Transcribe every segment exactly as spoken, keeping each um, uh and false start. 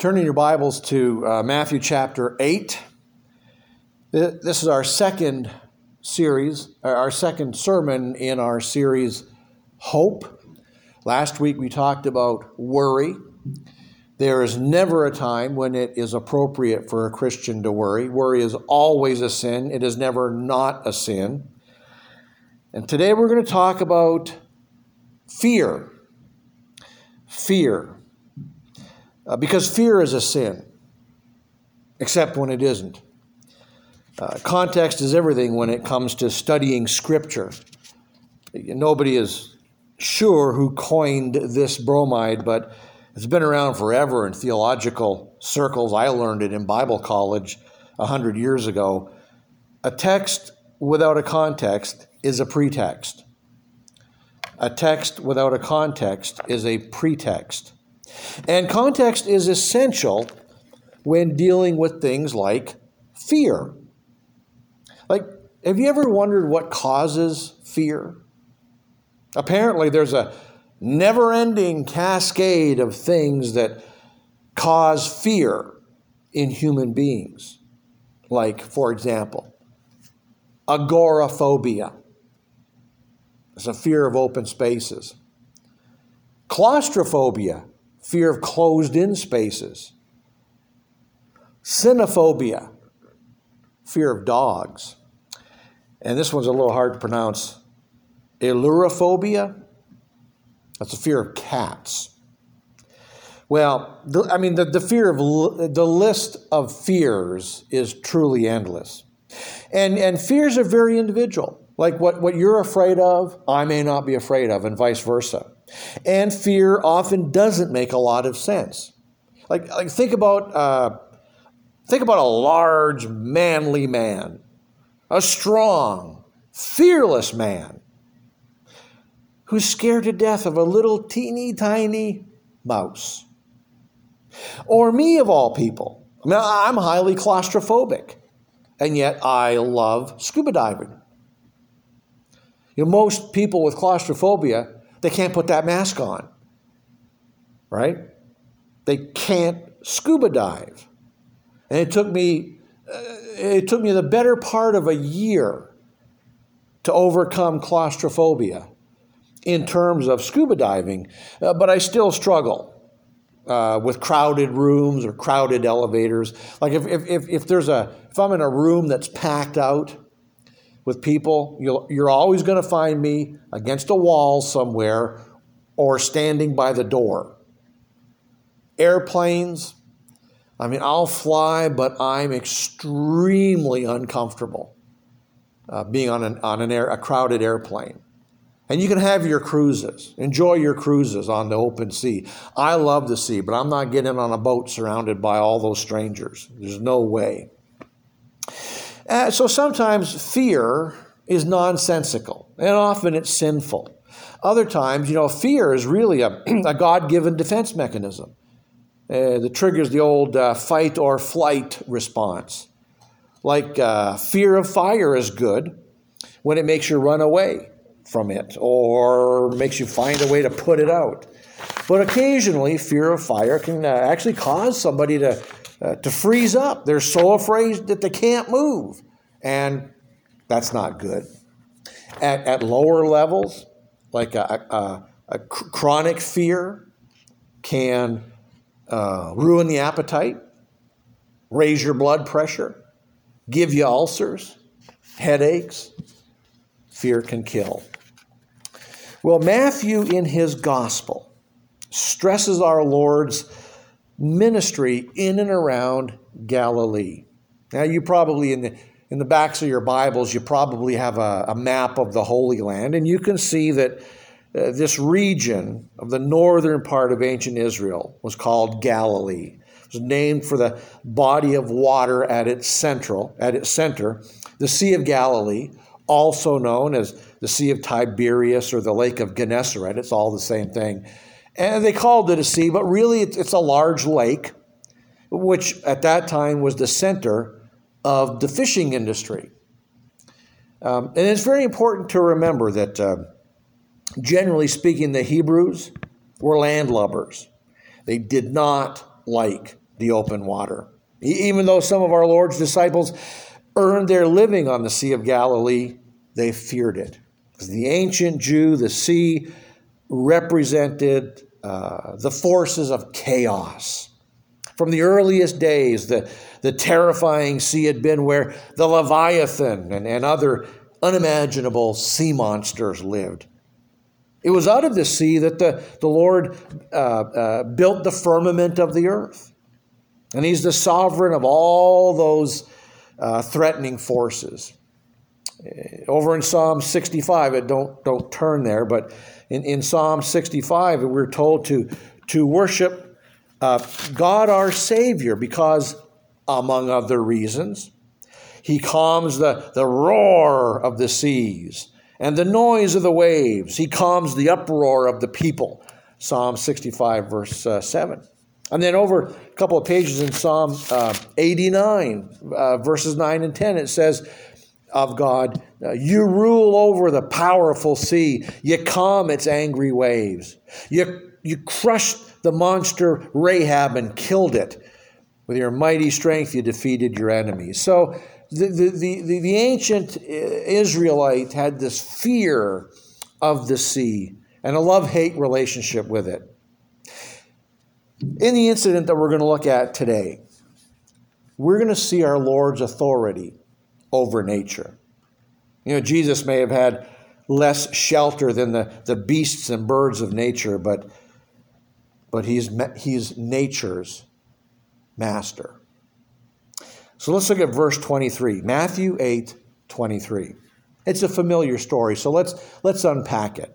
Turning your Bibles to uh, Matthew chapter eight. This is our second series, our second sermon in our series, Hope. Last week we talked about worry. There is never a time when it is appropriate for a Christian to worry. Worry is always a sin. It is never not a sin. And today we're going to talk about fear. Fear. Uh, because fear is a sin, except when it isn't. Uh, context is everything when it comes to studying Scripture. Nobody is sure who coined this bromide, but it's been around forever in theological circles. I learned it in Bible college a hundred years ago. A text without a context is a pretext. A text without a context is a pretext. And context is essential when dealing with things like fear. Like, have you ever wondered what causes fear? Apparently, there's a never-ending cascade of things that cause fear in human beings. Like, for example, agoraphobia. It's a fear of open spaces. Claustrophobia. Fear of closed-in spaces. Cynophobia, fear of dogs. And this one's a little hard to pronounce. Ailurophobia, that's a fear of cats. Well, the, I mean, the, the fear of the list of fears is truly endless. And, and fears are very individual. Like what, what you're afraid of, I may not be afraid of, and vice versa. And fear often doesn't make a lot of sense. Like, like think about uh, think about a large, manly man, a strong, fearless man who's scared to death of a little teeny tiny mouse. Or me, of all people. I mean, I'm highly claustrophobic, and yet I love scuba diving. You know, most people with claustrophobia, they can't put that mask on, right? They can't scuba dive. And it took me, uh, it took me the better part of a year to overcome claustrophobia in terms of scuba diving, uh, but I still struggle uh, with crowded rooms or crowded elevators. Like if, if, if, if there's a, if I'm in a room that's packed out with people, you'll, you're always going to find me against a wall somewhere or standing by the door. Airplanes, I mean, I'll fly, but I'm extremely uncomfortable uh, being on an on an air, a crowded airplane. And you can have your cruises. Enjoy your cruises on the open sea. I love the sea, but I'm not getting on a boat surrounded by all those strangers. There's no way. Uh, so sometimes fear is nonsensical, and often it's sinful. Other times, you know, fear is really a, a God-given defense mechanism uh, that triggers the old uh, fight or flight response. Like uh, fear of fire is good when it makes you run away from it or makes you find a way to put it out. But occasionally, fear of fire can uh, actually cause somebody to Uh, to freeze up. They're so afraid that they can't move. And that's not good. At, at lower levels, like a, a, a chronic fear can uh, ruin the appetite, raise your blood pressure, give you ulcers, headaches. Fear can kill. Well, Matthew in his gospel stresses our Lord's ministry in and around Galilee. Now, you probably, in the in the backs of your Bibles, you probably have a, a map of the Holy Land, and you can see that uh, this region of the northern part of ancient Israel was called Galilee. It was named for the body of water at its central, at its center, the Sea of Galilee, also known as the Sea of Tiberias or the Lake of Gennesaret. It's all the same thing. And they called it a sea, but really it's a large lake, which at that time was the center of the fishing industry. Um, and it's very important to remember that, uh, generally speaking, the Hebrews were landlubbers. They did not like the open water. E- even though some of our Lord's disciples earned their living on the Sea of Galilee, they feared it. Because the ancient Jew, the sea represented uh, the forces of chaos. From the earliest days, the, the terrifying sea had been where the Leviathan and, and other unimaginable sea monsters lived. It was out of the sea that the, the Lord uh, uh, built the firmament of the earth. And he's the sovereign of all those uh, threatening forces. Over in Psalm sixty-five, it don't, don't turn there, but in, in Psalm sixty-five, we're told to, to worship uh, God our Savior because, among other reasons, he calms the, the roar of the seas and the noise of the waves. He calms the uproar of the people. Psalm sixty-five, verse uh, seven. And then over a couple of pages in Psalm uh, eighty-nine, uh, verses nine and ten, it says of God, you rule over the powerful sea. You calm its angry waves. You, you crushed the monster Rahab and killed it. With your mighty strength, you defeated your enemies. So the, the, the, the ancient Israelite had this fear of the sea and a love-hate relationship with it. In the incident that we're going to look at today, we're going to see our Lord's authority over nature. You know, Jesus may have had less shelter than the, the beasts and birds of nature, but, but he's, he's nature's master. So let's look at verse twenty-three, Matthew eight twenty-three. It's a familiar story, so let's, let's unpack it.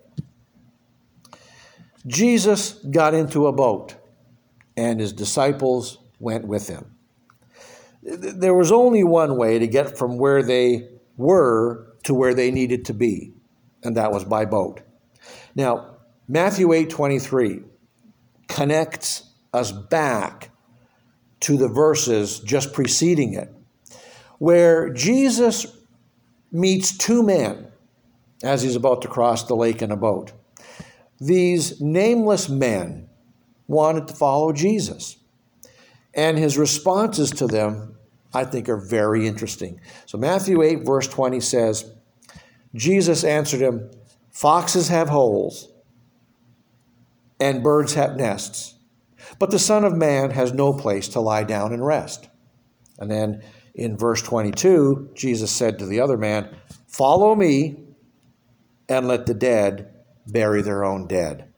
Jesus got into a boat, and his disciples went with him. There was only one way to get from where they were to where they needed to be, and that was by boat. Now, Matthew eight twenty-three connects us back to the verses just preceding it, where Jesus meets two men as he's about to cross the lake in a boat. These nameless men wanted to follow Jesus, and his responses to them, I think, are very interesting. So Matthew eight, verse twenty says, Jesus answered him, foxes have holes, and birds have nests, but the Son of Man has no place to lie down and rest. And then in verse twenty-two, Jesus said to the other man, follow me, and let the dead bury their own dead.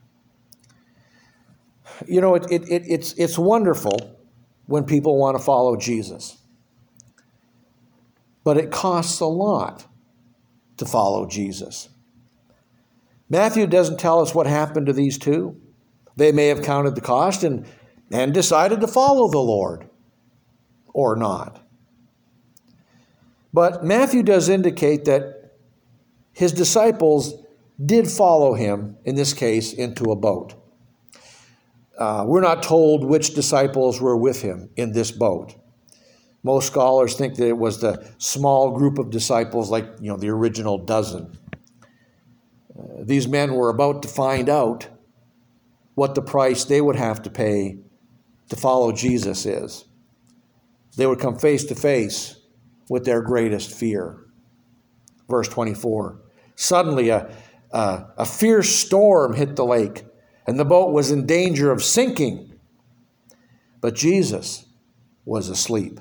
You know, it, it, it, it's, it's wonderful when people want to follow Jesus. But it costs a lot to follow Jesus. Matthew doesn't tell us what happened to these two. They may have counted the cost and, and decided to follow the Lord, or not. But Matthew does indicate that his disciples did follow him, in this case, into a boat. Uh, we're not told which disciples were with him in this boat. Most scholars think that it was the small group of disciples, like, you know, the original dozen. Uh, these men were about to find out what the price they would have to pay to follow Jesus is. They would come face to face with their greatest fear. Verse twenty-four, suddenly a, a, a fierce storm hit the lake, and the boat was in danger of sinking. But Jesus was asleep.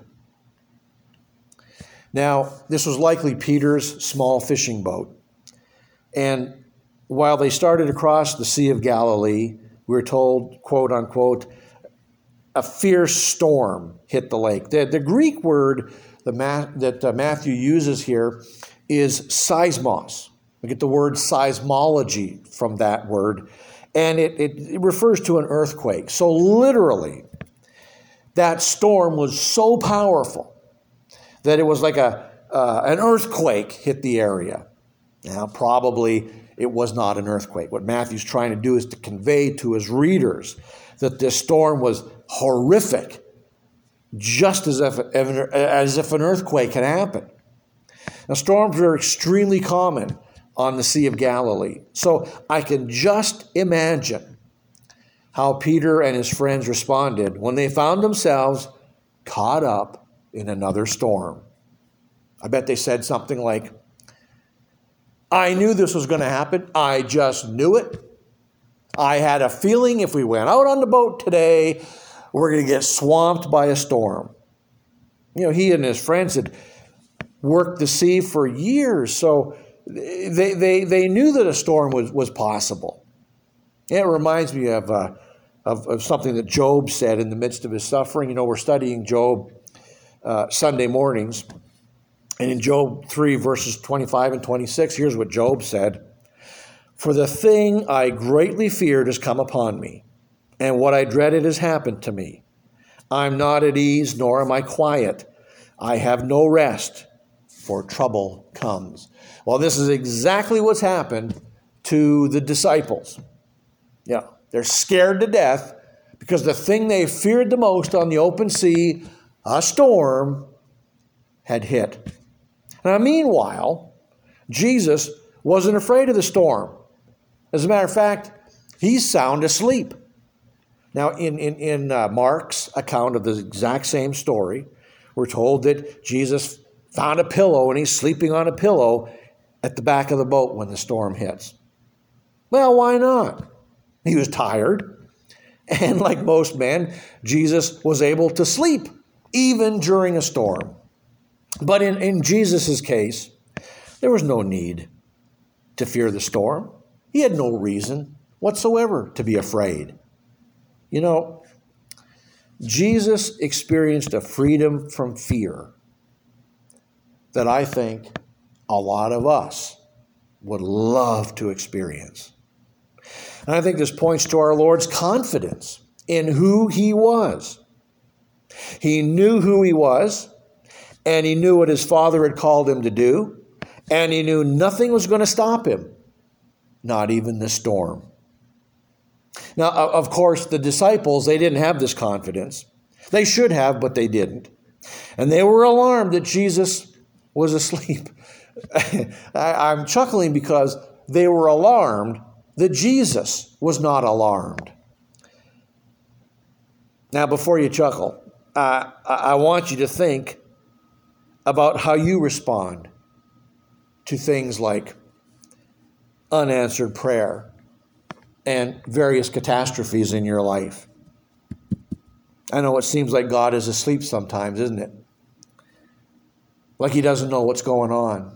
Now, this was likely Peter's small fishing boat. And while they started across the Sea of Galilee, we were told, quote unquote, a fierce storm hit the lake. The, the Greek word the Ma- that uh, Matthew uses here is seismos. We get the word seismology from that word. And it, it, it refers to an earthquake. So literally, that storm was so powerful that it was like a uh, an earthquake hit the area. Now, probably it was not an earthquake. What Matthew's trying to do is to convey to his readers that this storm was horrific, just as if, as if an earthquake had happened. Now, storms are extremely common on the Sea of Galilee. So I can just imagine how Peter and his friends responded when they found themselves caught up in another storm. I bet they said something like, I knew this was going to happen. I just knew it. I had a feeling if we went out on the boat today, we're going to get swamped by a storm. You know, he and his friends had worked the sea for years, so they they, they knew that a storm was, was possible. It reminds me of, uh, of of something that Job said in the midst of his suffering. You know, we're studying Job uh, Sunday mornings. And in Job three, verses twenty-five and twenty-six, here's what Job said. For the thing I greatly feared has come upon me, and what I dreaded has happened to me. I'm not at ease, nor am I quiet. I have no rest, for trouble comes. Well, this is exactly what's happened to the disciples. Yeah, they're scared to death because the thing they feared the most on the open sea, a storm, had hit. Now, meanwhile, Jesus wasn't afraid of the storm. As a matter of fact, he's sound asleep. Now, in, in, in uh, Mark's account of the exact same story, we're told that Jesus found a pillow and he's sleeping on a pillow at the back of the boat when the storm hits. Well, why not? He was tired. And like most men, Jesus was able to sleep even during a storm. But in, in Jesus' case, there was no need to fear the storm. He had no reason whatsoever to be afraid. You know, Jesus experienced a freedom from fear that I think a lot of us would love to experience. And I think this points to our Lord's confidence in who he was. He knew who he was, and he knew what his Father had called him to do, and he knew nothing was going to stop him, not even the storm. Now, of course, the disciples, they didn't have this confidence. They should have, but they didn't. And they were alarmed that Jesus was asleep. I'm chuckling because they were alarmed that Jesus was not alarmed. Now, before you chuckle, uh, I want you to think about how you respond to things like unanswered prayer and various catastrophes in your life. I know it seems like God is asleep sometimes, isn't it? Like he doesn't know what's going on.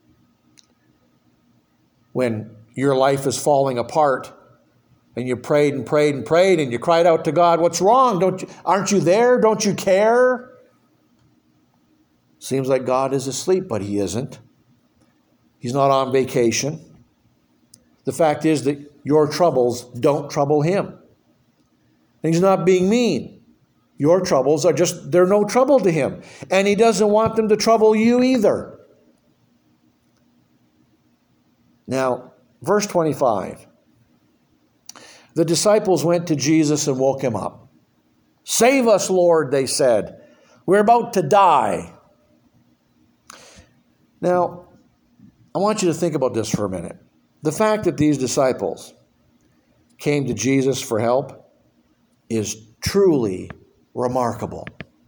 When your life is falling apart and you prayed and prayed and prayed and you cried out to God, what's wrong? Don't you, aren't you there? Don't you care? Seems like God is asleep, but he isn't. He's not on vacation. The fact is that your troubles don't trouble him. And he's not being mean. Your troubles are just, they're no trouble to him. And he doesn't want them to trouble you either. Now, verse twenty-five. The disciples went to Jesus and woke him up. Save us, Lord, they said. We're about to die. Now, I want you to think about this for a minute. The fact that these disciples came to Jesus for help is truly remarkable.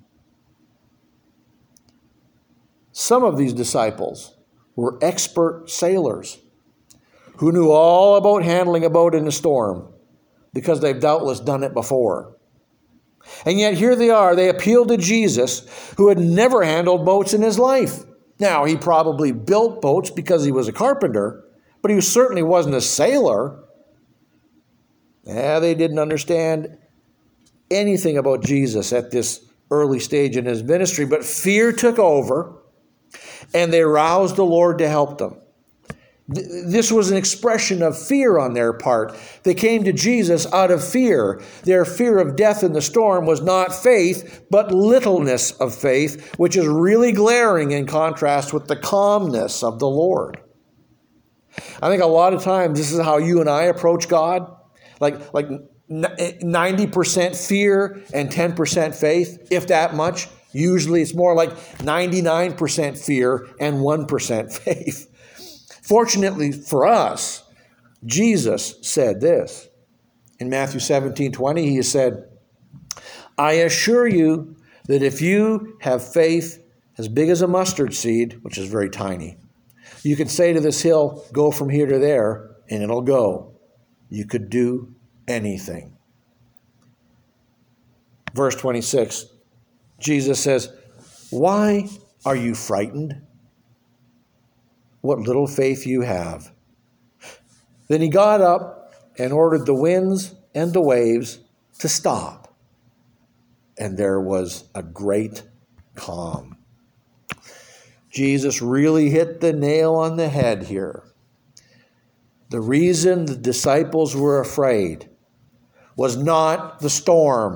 Some of these disciples were expert sailors who knew all about handling a boat in a storm because they've doubtless done it before. And yet here they are. They appealed to Jesus, who had never handled boats in his life. Now, he probably built boats because he was a carpenter, but he certainly wasn't a sailor. Yeah, they didn't understand anything about Jesus at this early stage in his ministry, but fear took over, and they roused the Lord to help them. This was an expression of fear on their part. They came to Jesus out of fear. Their fear of death in the storm was not faith, but littleness of faith, which is really glaring in contrast with the calmness of the Lord. I think a lot of times this is how you and I approach God. Like, like ninety percent fear and ten percent faith, if that much. Usually it's more like ninety-nine percent fear and one percent faith. Fortunately for us, Jesus said this. In Matthew seventeen twenty, he said, I assure you that if you have faith as big as a mustard seed, which is very tiny, you can say to this hill, go from here to there, and it'll go. You could do anything. Verse twenty-six, Jesus says, why are you frightened? What little faith you have. Then he got up and ordered the winds and the waves to stop. And there was a great calm. Jesus really hit the nail on the head here. The reason the disciples were afraid was not the storm,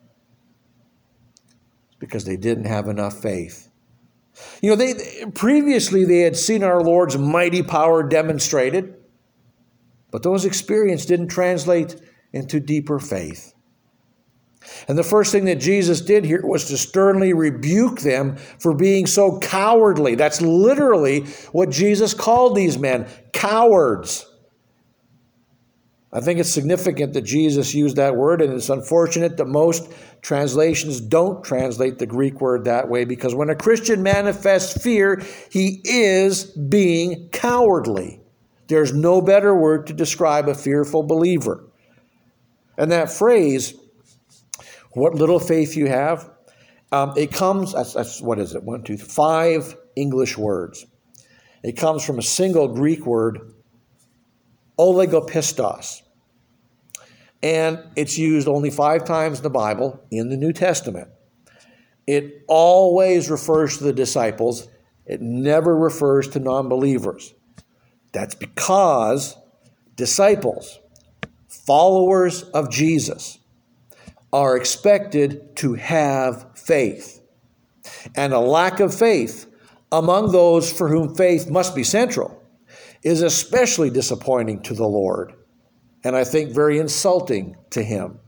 because they didn't have enough faith. You know, they previously they had seen our Lord's mighty power demonstrated, but those experiences didn't translate into deeper faith. And the first thing that Jesus did here was to sternly rebuke them for being so cowardly. That's literally what Jesus called these men, cowards. I think it's significant that Jesus used that word, and it's unfortunate that most translations don't translate the Greek word that way, because when a Christian manifests fear, he is being cowardly. There's no better word to describe a fearful believer. And that phrase, what little faith you have, um, it comes, that's, that's, what is it, one, two, five English words. It comes from a single Greek word, oligopistos. And it's used only five times in the Bible in the New Testament. It always refers to the disciples. It never refers to non-believers. That's because disciples, followers of Jesus, are expected to have faith. And a lack of faith among those for whom faith must be central is especially disappointing to the Lord, and I think very insulting to him.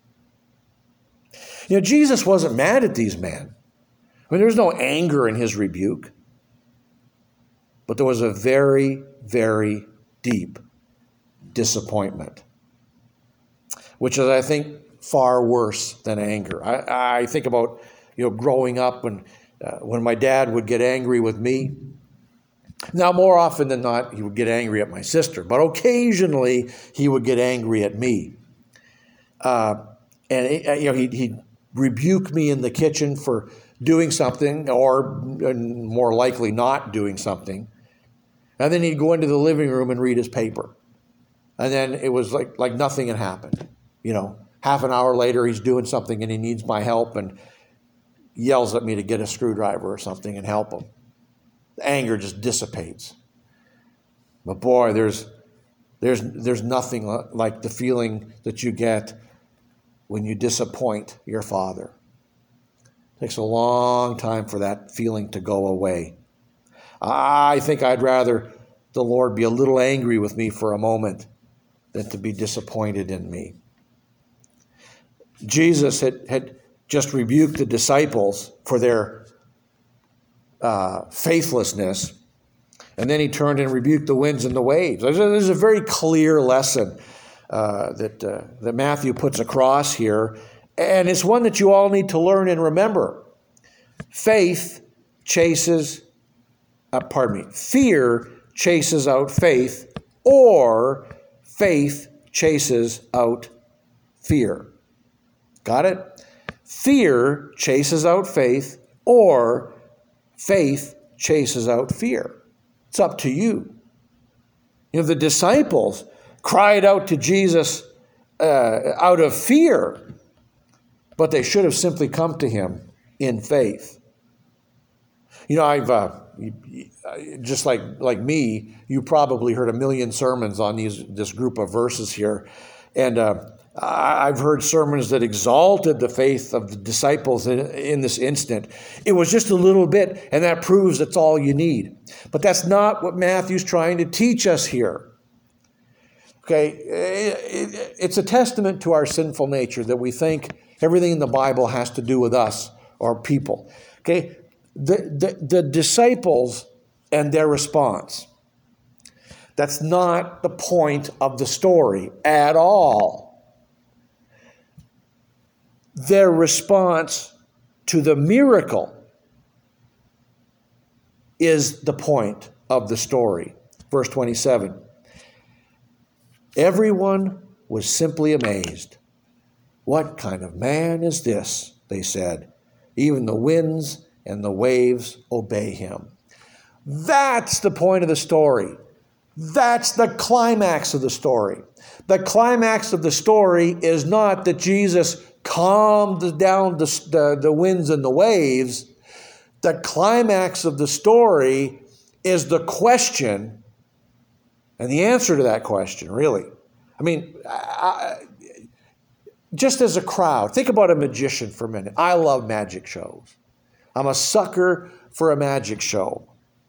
You know, Jesus wasn't mad at these men. I mean, there was no anger in his rebuke, but there was a very, very deep disappointment, which is, I think, far worse than anger. I, I think about, you know, growing up when, uh, when my dad would get angry with me. Now, more often than not, he would get angry at my sister, but occasionally he would get angry at me. Uh, and, you know, he'd, he'd rebuke me in the kitchen for doing something, or more likely not doing something. And then he'd go into the living room and read his paper. And then it was like, like nothing had happened. You know, half an hour later, he's doing something and he needs my help and yells at me to get a screwdriver or something and help him. The anger just dissipates. But boy, there's there's there's nothing like the feeling that you get when you disappoint your father. It takes a long time for that feeling to go away. I think I'd rather the Lord be a little angry with me for a moment than to be disappointed in me. Jesus had, had just rebuked the disciples for their Uh, faithlessness, and then he turned and rebuked the winds and the waves. There's a, there's a very clear lesson uh, that uh, that Matthew puts across here, and it's one that you all need to learn and remember. Faith chases, uh, pardon me, fear chases out faith, or faith chases out fear. Got it? Fear chases out faith, or faith chases out fear. It's up to you. You know, the disciples cried out to Jesus uh, out of fear, but they should have simply come to him in faith. You know, I've uh, just like like me, you probably heard a million sermons on these this group of verses here, and uh, I've heard sermons that exalted the faith of the disciples in, in this instant. It was just a little bit, and that proves that's all you need. But that's not what Matthew's trying to teach us here. Okay, it's a testament to our sinful nature that we think everything in the Bible has to do with us or people. Okay, the, the, the disciples and their response, that's not the point of the story at all. their response to the miracle is the point of the story. Verse twenty-seven. Everyone was simply amazed. What kind of man is this? They said. Even the winds and the waves obey him. That's the point of the story. That's the climax of the story. The climax of the story is not that Jesus calmed down the, the, the winds and the waves. The climax of the story is the question and the answer to that question, really. I mean, I, just as a crowd, think about a magician for a minute. I love magic shows. I'm a sucker for a magic show.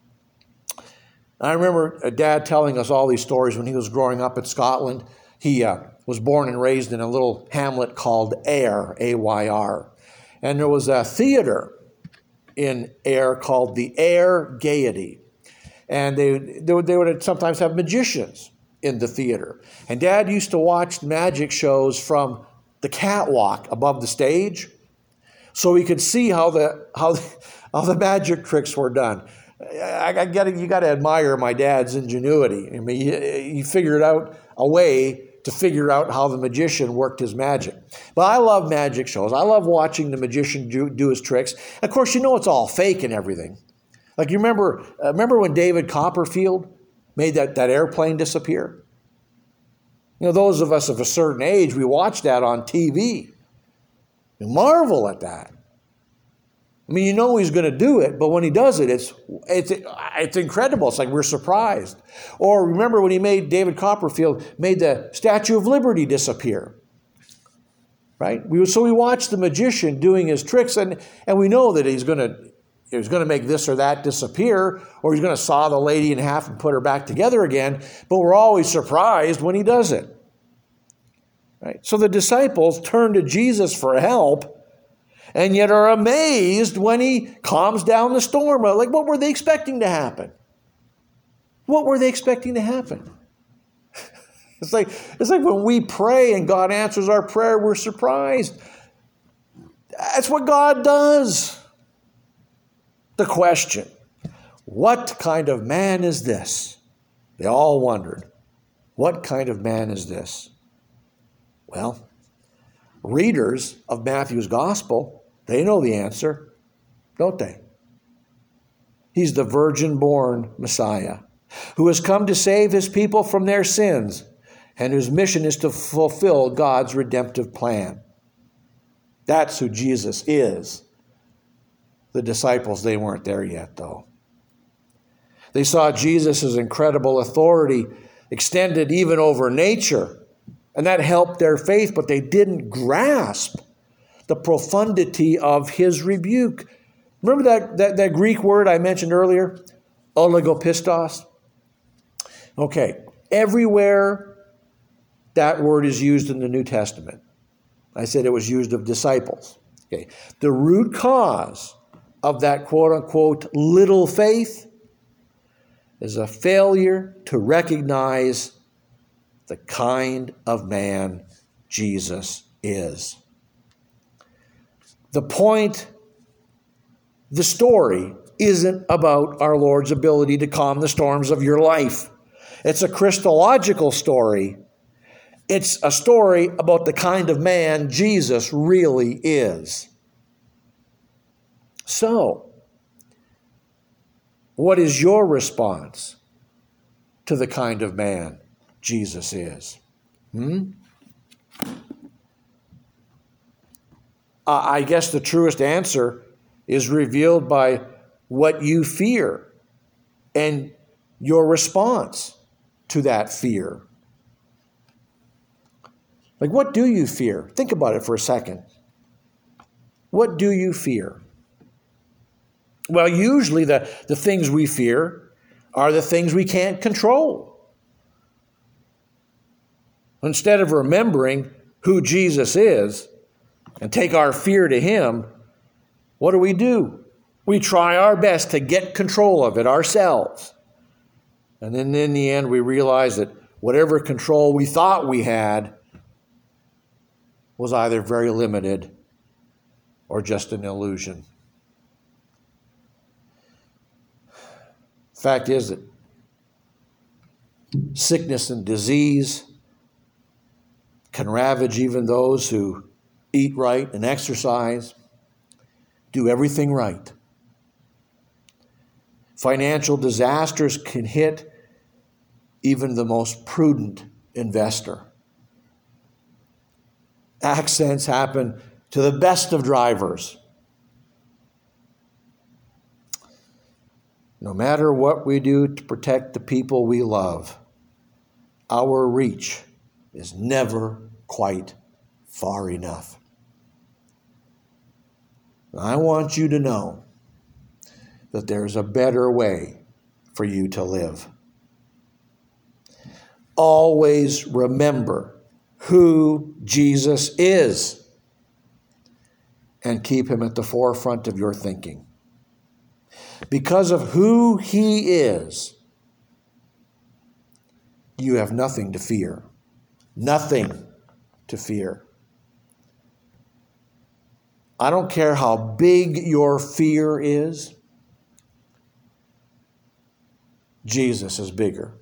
I remember a dad telling us all these stories when he was growing up in Scotland. He uh, was born and raised in a little hamlet called Ayr, A Y R. And there was a theater in Ayr called the Ayr Gaiety. And they, they, would, they would sometimes have magicians in the theater. And Dad used to watch magic shows from the catwalk above the stage so he could see how the, how, how the magic tricks were done. I, I gotta, you got to admire my dad's ingenuity. I mean, he, he figured out a way to figure out how the magician worked his magic. But I love magic shows. I love watching the magician do, do his tricks. Of course, you know it's all fake and everything. Like you remember, uh, remember when David Copperfield made that, that airplane disappear? You know, those of us of a certain age, we watch that on T V. We marvel at that. I mean, you know he's going to do it, but when he does it, it's it's it's incredible. It's like we're surprised. Or remember when he made, David Copperfield made the Statue of Liberty disappear, right? We so we watch the magician doing his tricks, and and we know that he's going to he's going to make this or that disappear, or he's going to saw the lady in half and put her back together again. But we're always surprised when he does it, right? So the disciples turn to Jesus for help, and yet are amazed when he calms down the storm. Like, what were they expecting to happen? What were they expecting to happen? It's like, it's like when we pray and God answers our prayer, we're surprised. That's what God does. The question, what kind of man is this? They all wondered, what kind of man is this? Well, readers of Matthew's gospel, they know the answer, don't they? He's the virgin-born Messiah who has come to save his people from their sins and whose mission is to fulfill God's redemptive plan. That's who Jesus is. The disciples, they weren't there yet, though. They saw Jesus' incredible authority extended even over nature, and that helped their faith, but they didn't grasp the profundity of his rebuke. Remember that, that, that Greek word I mentioned earlier? Oligopistos? Okay, everywhere that word is used in the New Testament. I said it was used of disciples. Okay, the root cause of that quote-unquote little faith is a failure to recognize the kind of man Jesus is. The point, the story, isn't about our Lord's ability to calm the storms of your life. It's a Christological story. It's a story about the kind of man Jesus really is. So, what is your response to the kind of man Jesus is? Hmm? Uh, I guess the truest answer is revealed by what you fear and your response to that fear. Like, what do you fear? Think about it for a second. What do you fear? Well, usually the, the things we fear are the things we can't control. Instead of remembering who Jesus is and take our fear to him, what do we do? We try our best to get control of it ourselves. And then in the end, we realize that whatever control we thought we had was either very limited or just an illusion. Fact is that sickness and disease can ravage even those who eat right and exercise, do everything right. Financial disasters can hit even the most prudent investor. Accidents happen to the best of drivers. No matter what we do to protect the people we love, our reach is never quite far enough. I want you to know that there's a better way for you to live. Always remember who Jesus is and keep him at the forefront of your thinking. Because of who he is, you have nothing to fear. Nothing to fear. I don't care how big your fear is. Jesus is bigger.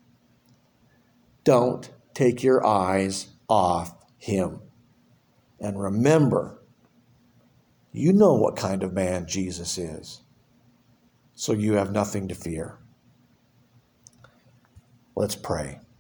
Don't take your eyes off him. And remember, you know what kind of man Jesus is. So you have nothing to fear. Let's pray.